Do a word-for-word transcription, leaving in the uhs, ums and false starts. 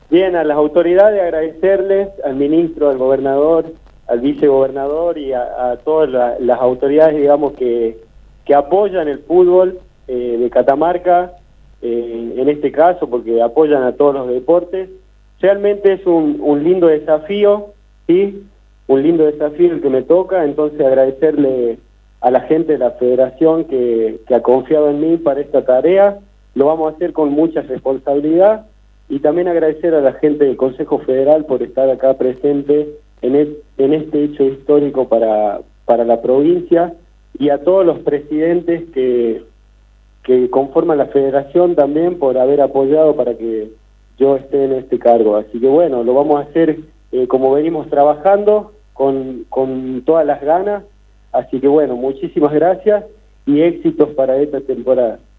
Bien, a las autoridades agradecerles, al ministro, al gobernador, al vicegobernador y a, a todas la, las autoridades, digamos, que, que apoyan el fútbol eh, de Catamarca, eh, en este caso, porque apoyan a todos los deportes. Realmente es un, un lindo desafío, ¿sí? Un lindo desafío el que me toca, entonces agradecerle a la gente de la federación que, que ha confiado en mí para esta tarea. Lo vamos a hacer con mucha responsabilidad. Y también agradecer a la gente del Consejo Federal por estar acá presente en, el, en este hecho histórico para, para la provincia, y a todos los presidentes que, que conforman la federación también por haber apoyado para que yo esté en este cargo. Así que bueno, lo vamos a hacer eh, como venimos trabajando, con, con todas las ganas. Así que bueno, muchísimas gracias y éxitos para esta temporada.